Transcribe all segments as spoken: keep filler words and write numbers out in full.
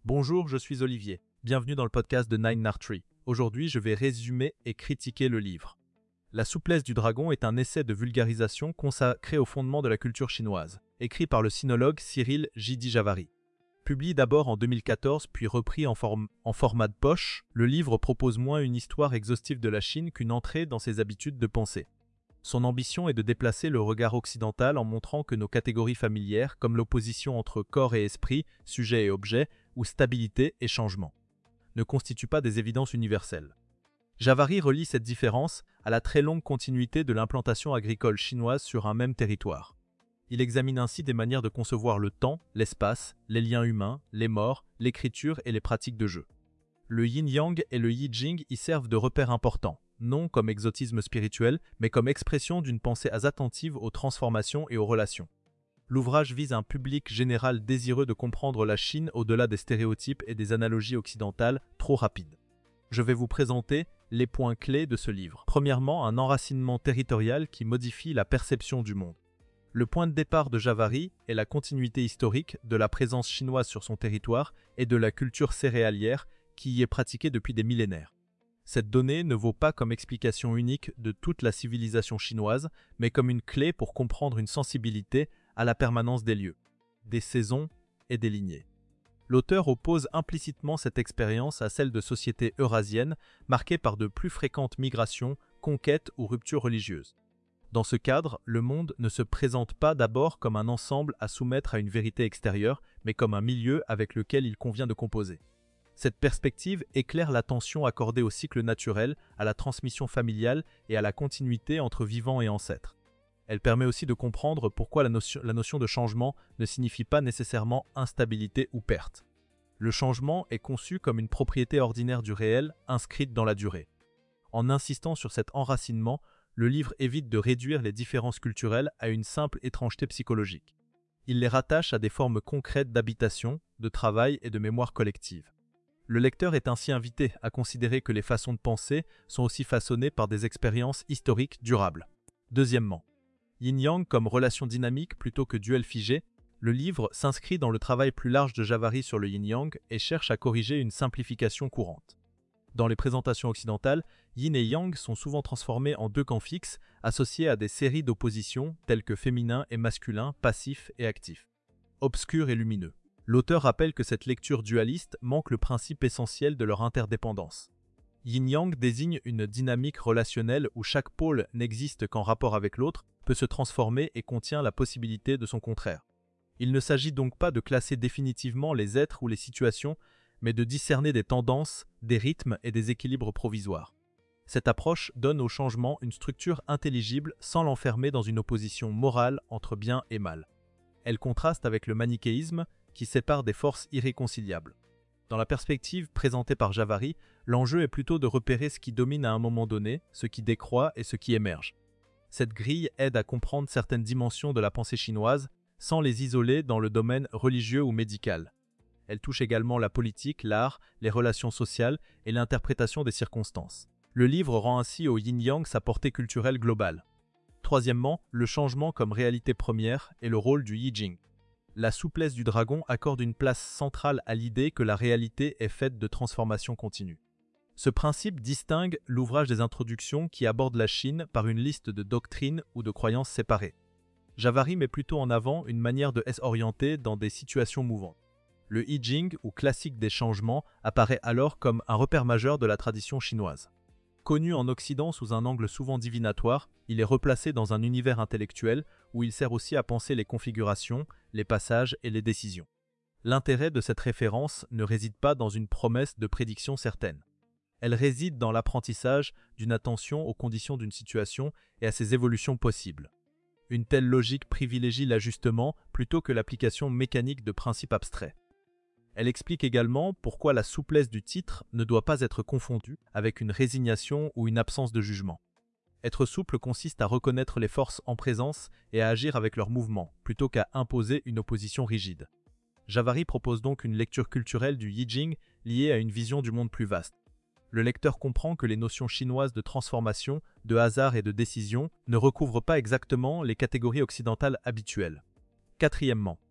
Bonjour, je suis Olivier. Bienvenue dans le podcast de Nine Nartree. Aujourd'hui, je vais résumer et critiquer le livre. La souplesse du dragon est un essai de vulgarisation consacré au fondement de la culture chinoise, écrit par le sinologue Cyril Jidi-Javary. Publié d'abord en deux mille quatorze puis repris en, forme, en format de poche, le livre propose moins une histoire exhaustive de la Chine qu'une entrée dans ses habitudes de pensée. Son ambition est de déplacer le regard occidental en montrant que nos catégories familières, comme l'opposition entre corps et esprit, sujet et objet, ou stabilité et changement, ne constituent pas des évidences universelles. Javary relie cette différence à la très longue continuité de l'implantation agricole chinoise sur un même territoire. Il examine ainsi des manières de concevoir le temps, l'espace, les liens humains, les morts, l'écriture et les pratiques de jeu. Le yin-yang et le yi-jing y servent de repères importants, non comme exotisme spirituel, mais comme expression d'une pensée attentive aux transformations et aux relations. L'ouvrage vise un public général désireux de comprendre la Chine au-delà des stéréotypes et des analogies occidentales trop rapides. Je vais vous présenter les points clés de ce livre. Premièrement, un enracinement territorial qui modifie la perception du monde. Le point de départ de Javary est la continuité historique de la présence chinoise sur son territoire et de la culture céréalière qui y est pratiquée depuis des millénaires. Cette donnée ne vaut pas comme explication unique de toute la civilisation chinoise, mais comme une clé pour comprendre une sensibilité à la permanence des lieux, des saisons et des lignées. L'auteur oppose implicitement cette expérience à celle de sociétés eurasiennes marquées par de plus fréquentes migrations, conquêtes ou ruptures religieuses. Dans ce cadre, le monde ne se présente pas d'abord comme un ensemble à soumettre à une vérité extérieure, mais comme un milieu avec lequel il convient de composer. Cette perspective éclaire l'attention accordée au cycle naturel, à la transmission familiale et à la continuité entre vivants et ancêtres. Elle permet aussi de comprendre pourquoi la notion, la notion de changement ne signifie pas nécessairement instabilité ou perte. Le changement est conçu comme une propriété ordinaire du réel, inscrite dans la durée. En insistant sur cet enracinement, le livre évite de réduire les différences culturelles à une simple étrangeté psychologique. Il les rattache à des formes concrètes d'habitation, de travail et de mémoire collective. Le lecteur est ainsi invité à considérer que les façons de penser sont aussi façonnées par des expériences historiques durables. Deuxièmement, yin-yang comme relation dynamique plutôt que duel figé, le livre s'inscrit dans le travail plus large de Javary sur le yin-yang et cherche à corriger une simplification courante. Dans les présentations occidentales, yin et yang sont souvent transformés en deux camps fixes, associés à des séries d'oppositions telles que féminin et masculin, passif et actif, obscur et lumineux. L'auteur rappelle que cette lecture dualiste manque le principe essentiel de leur interdépendance. Yin-yang désigne une dynamique relationnelle où chaque pôle n'existe qu'en rapport avec l'autre, peut se transformer et contient la possibilité de son contraire. Il ne s'agit donc pas de classer définitivement les êtres ou les situations, mais de discerner des tendances, des rythmes et des équilibres provisoires. Cette approche donne au changement une structure intelligible sans l'enfermer dans une opposition morale entre bien et mal. Elle contraste avec le manichéisme qui sépare des forces irréconciliables. Dans la perspective présentée par Javary, l'enjeu est plutôt de repérer ce qui domine à un moment donné, ce qui décroît et ce qui émerge. Cette grille aide à comprendre certaines dimensions de la pensée chinoise sans les isoler dans le domaine religieux ou médical. Elle touche également la politique, l'art, les relations sociales et l'interprétation des circonstances. Le livre rend ainsi au yin-yang sa portée culturelle globale. Troisièmement, le changement comme réalité première et le rôle du yi-jing. La souplesse du dragon accorde une place centrale à l'idée que la réalité est faite de transformations continues. Ce principe distingue l'ouvrage des introductions qui aborde la Chine par une liste de doctrines ou de croyances séparées. Javary met plutôt en avant une manière de s'orienter dans des situations mouvantes. Le yi-jing, ou classique des changements, apparaît alors comme un repère majeur de la tradition chinoise. Connu en Occident sous un angle souvent divinatoire, il est replacé dans un univers intellectuel où il sert aussi à penser les configurations, les passages et les décisions. L'intérêt de cette référence ne réside pas dans une promesse de prédiction certaine. Elle réside dans l'apprentissage d'une attention aux conditions d'une situation et à ses évolutions possibles. Une telle logique privilégie l'ajustement plutôt que l'application mécanique de principes abstraits. Elle explique également pourquoi la souplesse du titre ne doit pas être confondue avec une résignation ou une absence de jugement. Être souple consiste à reconnaître les forces en présence et à agir avec leurs mouvements, plutôt qu'à imposer une opposition rigide. Javary propose donc une lecture culturelle du yi-jing liée à une vision du monde plus vaste. Le lecteur comprend que les notions chinoises de transformation, de hasard et de décision ne recouvrent pas exactement les catégories occidentales habituelles. Quatrièmement,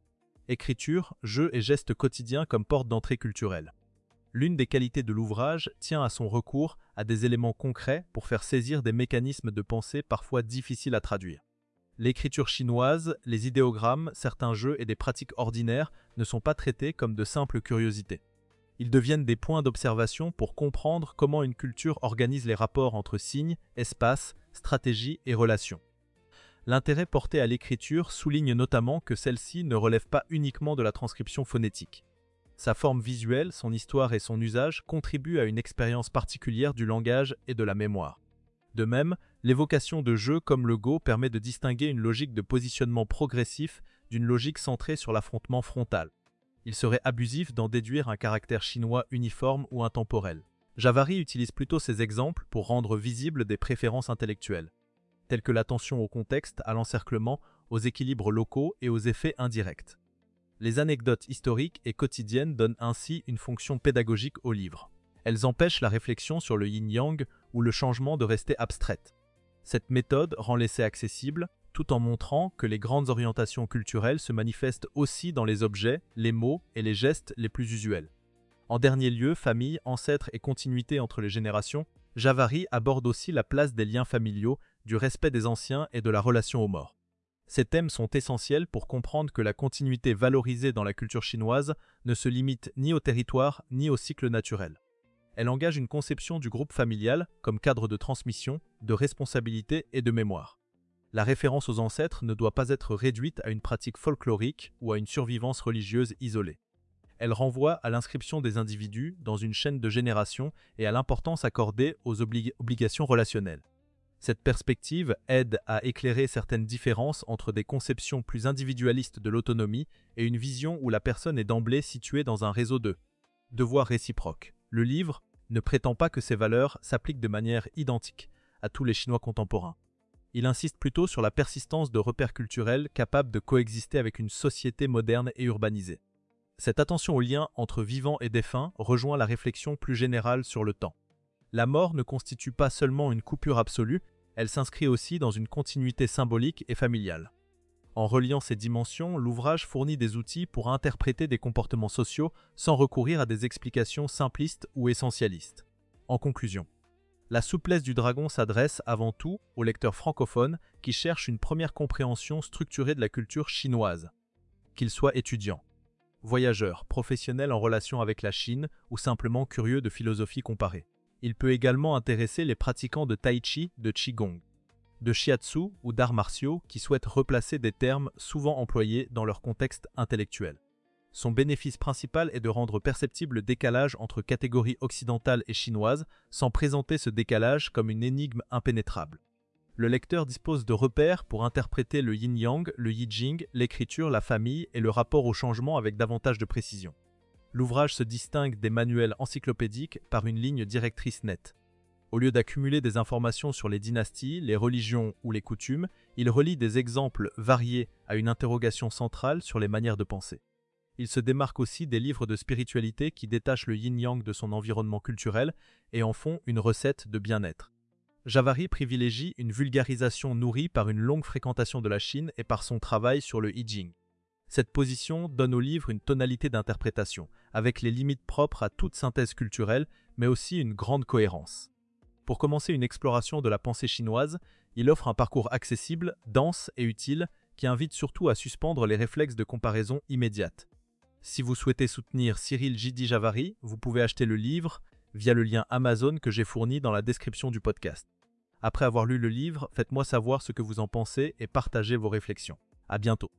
écriture, jeux et gestes quotidiens comme porte d'entrée culturelle. L'une des qualités de l'ouvrage tient à son recours à des éléments concrets pour faire saisir des mécanismes de pensée parfois difficiles à traduire. L'écriture chinoise, les idéogrammes, certains jeux et des pratiques ordinaires ne sont pas traités comme de simples curiosités. Ils deviennent des points d'observation pour comprendre comment une culture organise les rapports entre signes, espace, stratégie et relations. L'intérêt porté à l'écriture souligne notamment que celle-ci ne relève pas uniquement de la transcription phonétique. Sa forme visuelle, son histoire et son usage contribuent à une expérience particulière du langage et de la mémoire. De même, l'évocation de jeux comme le Go permet de distinguer une logique de positionnement progressif d'une logique centrée sur l'affrontement frontal. Il serait abusif d'en déduire un caractère chinois uniforme ou intemporel. Javari utilise plutôt ces exemples pour rendre visibles des préférences intellectuelles, telles que l'attention au contexte, à l'encerclement, aux équilibres locaux et aux effets indirects. Les anecdotes historiques et quotidiennes donnent ainsi une fonction pédagogique au livre. Elles empêchent la réflexion sur le yin-yang ou le changement de rester abstraite. Cette méthode rend l'essai accessible, tout en montrant que les grandes orientations culturelles se manifestent aussi dans les objets, les mots et les gestes les plus usuels. En dernier lieu, famille, ancêtres et continuité entre les générations, Javari aborde aussi la place des liens familiaux, du respect des anciens et de la relation aux morts. Ces thèmes sont essentiels pour comprendre que la continuité valorisée dans la culture chinoise ne se limite ni au territoire ni au cycle naturel. Elle engage une conception du groupe familial comme cadre de transmission, de responsabilité et de mémoire. La référence aux ancêtres ne doit pas être réduite à une pratique folklorique ou à une survivance religieuse isolée. Elle renvoie à l'inscription des individus dans une chaîne de générations et à l'importance accordée aux oblig- obligations relationnelles. Cette perspective aide à éclairer certaines différences entre des conceptions plus individualistes de l'autonomie et une vision où la personne est d'emblée située dans un réseau de devoirs réciproques. Le livre ne prétend pas que ces valeurs s'appliquent de manière identique à tous les Chinois contemporains. Il insiste plutôt sur la persistance de repères culturels capables de coexister avec une société moderne et urbanisée. Cette attention au lien entre vivants et défunts rejoint la réflexion plus générale sur le temps. La mort ne constitue pas seulement une coupure absolue, elle s'inscrit aussi dans une continuité symbolique et familiale. En reliant ces dimensions, l'ouvrage fournit des outils pour interpréter des comportements sociaux sans recourir à des explications simplistes ou essentialistes. En conclusion, La souplesse du dragon s'adresse avant tout aux lecteurs francophones qui cherchent une première compréhension structurée de la culture chinoise. Qu'ils soient étudiants, voyageurs, professionnels en relation avec la Chine ou simplement curieux de philosophie comparée. Il peut également intéresser les pratiquants de tai chi, de qigong, de shiatsu ou d'arts martiaux qui souhaitent replacer des termes souvent employés dans leur contexte intellectuel. Son bénéfice principal est de rendre perceptible le décalage entre catégories occidentales et chinoises sans présenter ce décalage comme une énigme impénétrable. Le lecteur dispose de repères pour interpréter le yin-yang, le yi-jing, l'écriture, la famille et le rapport au changement avec davantage de précision. L'ouvrage se distingue des manuels encyclopédiques par une ligne directrice nette. Au lieu d'accumuler des informations sur les dynasties, les religions ou les coutumes, il relie des exemples variés à une interrogation centrale sur les manières de penser. Il se démarque aussi des livres de spiritualité qui détachent le yin-yang de son environnement culturel et en font une recette de bien-être. Javari privilégie une vulgarisation nourrie par une longue fréquentation de la Chine et par son travail sur le I Ching. Cette position donne au livre une tonalité d'interprétation, avec les limites propres à toute synthèse culturelle, mais aussi une grande cohérence. Pour commencer une exploration de la pensée chinoise, il offre un parcours accessible, dense et utile, qui invite surtout à suspendre les réflexes de comparaison immédiate. Si vous souhaitez soutenir Cyril J D Javari, vous pouvez acheter le livre via le lien Amazon que j'ai fourni dans la description du podcast. Après avoir lu le livre, faites-moi savoir ce que vous en pensez et partagez vos réflexions. À bientôt.